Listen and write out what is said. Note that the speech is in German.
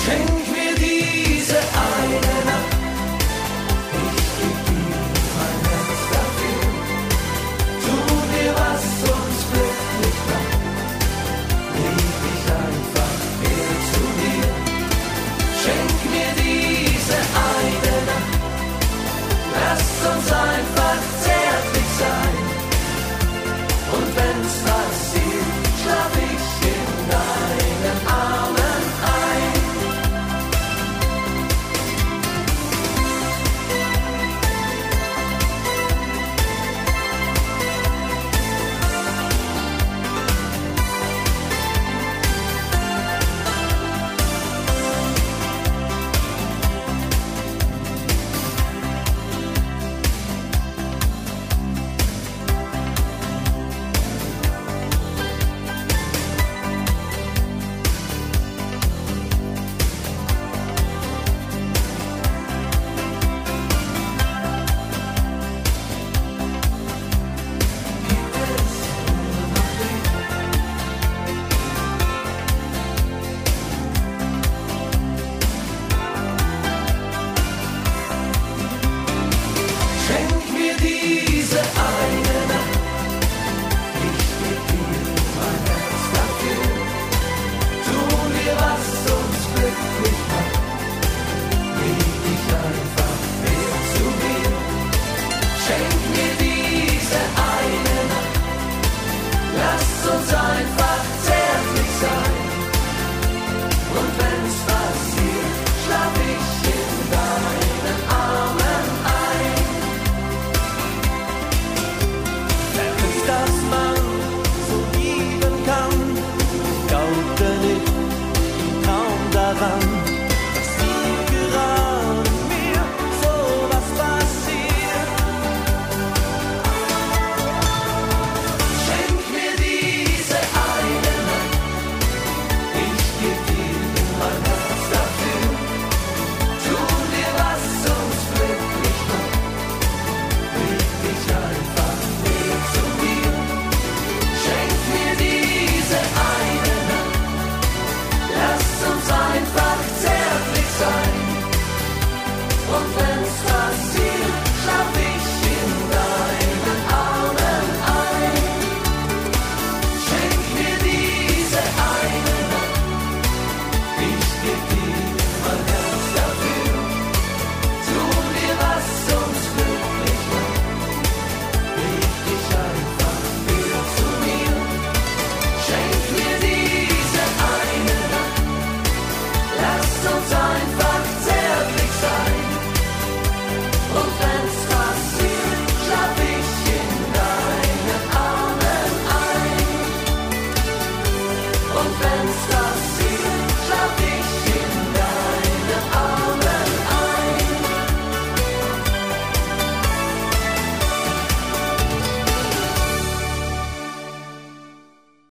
Schenk mir diese eine Nacht, ich geb dir mein Herz dafür. Tu dir, was uns glücklich macht, leg dich einfach her zu dir. Schenk mir diese eine Nacht, lass uns einfach zärtlich sein. Und wenn's passiert, schlaf ich in deinen Armen ein. Schenk mir diese eine Nacht, ich geb dir mein Herz dafür. Tu dir, was uns glücklich macht, leg dich einfach her zu mir. Schenk mir diese eine Nacht, lass uns einfach zärtlich sein. Und wenn's passiert, schlaf ich in deinen Armen ein. Dass man so lieben kann, glaubte nicht kaum daran, dass dir gerade mir so was passiert. Schenk mir diese eine Nacht, ich geb dir mein Herz dafür. Tu dir, was uns glücklich macht, leg dich einfach her zu mir. Schenk mir diese eine Nacht, lass uns einfach zärtlich sein. Und wenn's passiert, schlaf ich in deinen Armen ein. Schenk mir diese eine Nacht, ich geb dir mein Herz dafür. Tu dir, was uns glücklich macht, leg dich einfach her zu mir. Schenk mir diese eine Nacht, lass uns einfach zärtlich sein. Und wenn's passiert, schlaf ich in deinen Armen ein. Und wenn's